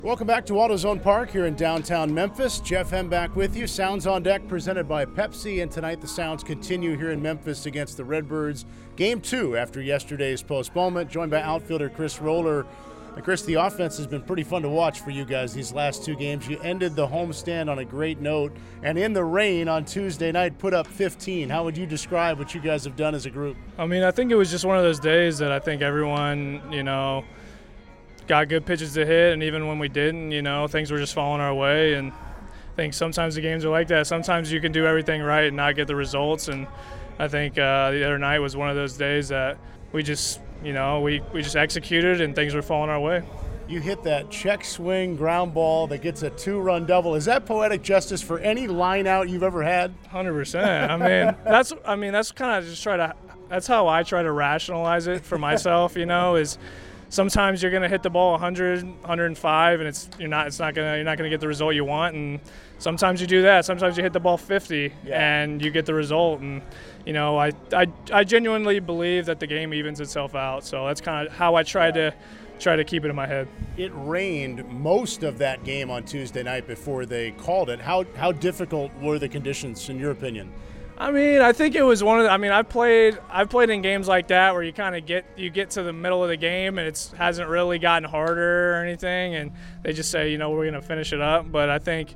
Welcome back to AutoZone Park here in downtown Memphis. Jeff Hem back with you. Sounds on Deck presented by Pepsi, and tonight the Sounds continue here in Memphis against the Redbirds. Game 2 after yesterday's postponement, joined by outfielder Chris Roller. Chris, the offense has been pretty fun to watch for you guys these last two games. You ended the homestand on a great note, and in the rain on Tuesday night put up 15. How would you describe what you guys have done as a group? I think it was just one of those days that I think everyone, got good pitches to hit, and even when we didn't, things were just falling our way. And I think sometimes the games are like that. Sometimes you can do everything right and not get the results. And I think the other night was one of those days that we just, we just executed and things were falling our way. You hit that check swing ground ball that gets a 2-run double. Is that poetic justice for any line out you've ever had? 100%. That's kind of just that's how I try to rationalize it for myself, is sometimes you're going to hit the ball 100, 105, and you're not going to get the result you want. And sometimes you do that. Sometimes you hit the ball 50 and you get the result. And I genuinely believe that the game evens itself out. So that's kind of how I try to keep it in my head. It rained most of that game on Tuesday night before they called it. How difficult were the conditions in your opinion? I think it was one of the, I've played in games like that where you kind of get to the middle of the game and it hasn't really gotten harder or anything, and they just say, we're going to finish it up. But I think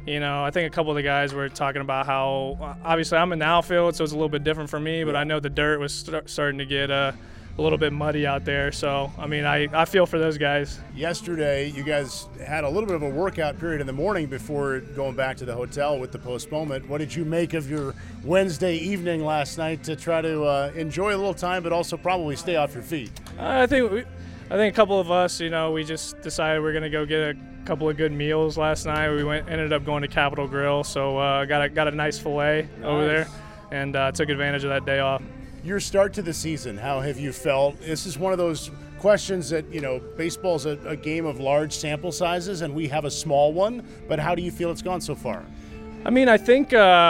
a couple of the guys were talking about how, obviously I'm in the outfield, so it's a little bit different for me, but I know the dirt was starting to get a little bit muddy out there. So, I feel for those guys. Yesterday, you guys had a little bit of a workout period in the morning before going back to the hotel with the postponement. What did you make of your Wednesday evening last night to try to enjoy a little time, but also probably stay off your feet? I think a couple of us, we just decided we're going to go get a couple of good meals last night. We ended up going to Capitol Grill, so got a nice filet over there, and took advantage of that day off. Your start to the season, how have you felt? This is one of those questions that, baseball's a game of large sample sizes and we have a small one, but how do you feel it's gone so far? I think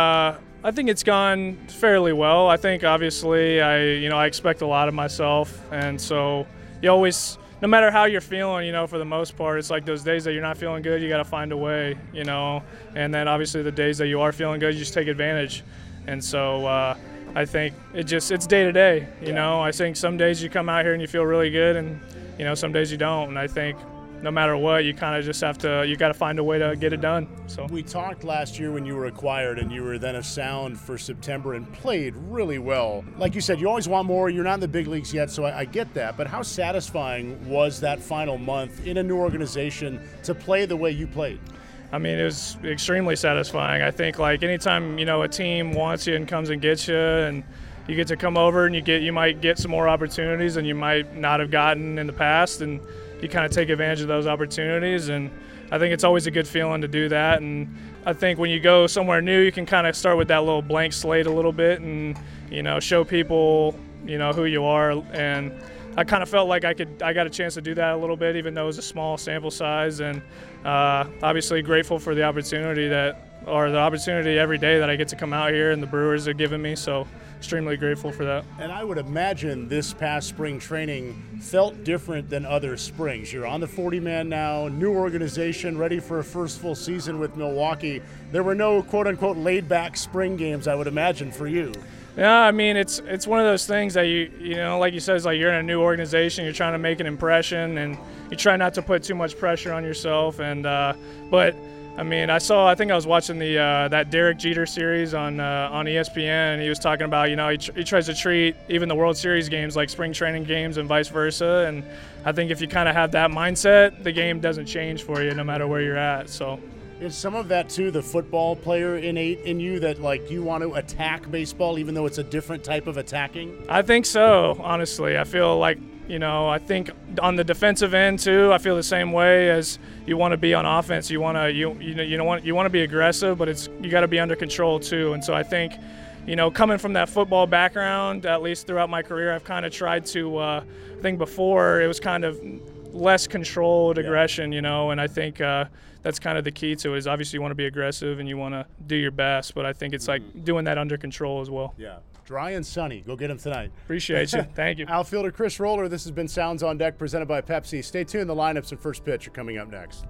it's gone fairly well. I think obviously I expect a lot of myself, and so you always, no matter how you're feeling, for the most part, it's like those days that you're not feeling good, you got to find a way, and then obviously the days that you are feeling good, you just take advantage. And so I think it's day to day, I think some days you come out here and you feel really good, and some days you don't. And I think no matter what, you kind of just got to find a way to get it done. So we talked last year when you were acquired and you were then a Sound for September and played really well. Like you said, you always want more. You're not in the big leagues yet, so I get that. But how satisfying was that final month in a new organization to play the way you played? It was extremely satisfying. I think anytime, a team wants you and comes and gets you, and you get to come over and you might get some more opportunities than you might not have gotten in the past, and you kind of take advantage of those opportunities. And I think it's always a good feeling to do that. And I think when you go somewhere new, you can kind of start with that little blank slate a little bit and, show people, who you are. And I kind of felt like I got a chance to do that a little bit, even though it was a small sample size. And obviously grateful for the opportunity every day that I get to come out here and the Brewers are giving me. So extremely grateful for that. And I would imagine this past spring training felt different than other springs. You're on the 40-man now, new organization, ready for a first full season with Milwaukee. There were no quote-unquote laid-back spring games, I would imagine, for you. Yeah, it's one of those things that like you said, it's like you're in a new organization, you're trying to make an impression, and you try not to put too much pressure on yourself. And but I think I was watching that Derek Jeter series on ESPN, and he was talking about he tries to treat even the World Series games like spring training games and vice versa. And I think if you kind of have that mindset, the game doesn't change for you no matter where you're at. So. Is some of that, too, the football player innate in you that, you want to attack baseball even though it's a different type of attacking? I think so, honestly. I feel like, I think on the defensive end, too, I feel the same way as you want to be on offense. You want to be aggressive, but you got to be under control, too. And so I think, coming from that football background, at least throughout my career, I've kind of tried to, I think before it was kind of less controlled aggression, and I think that's kind of the key to it is obviously you want to be aggressive and you want to do your best, but I think it's like doing that under control as well. Yeah. Dry and sunny. Go get him tonight. Appreciate you. Thank you. Outfielder Chris Roller, this has been Sounds on Deck presented by Pepsi. Stay tuned. The lineups and first pitch are coming up next.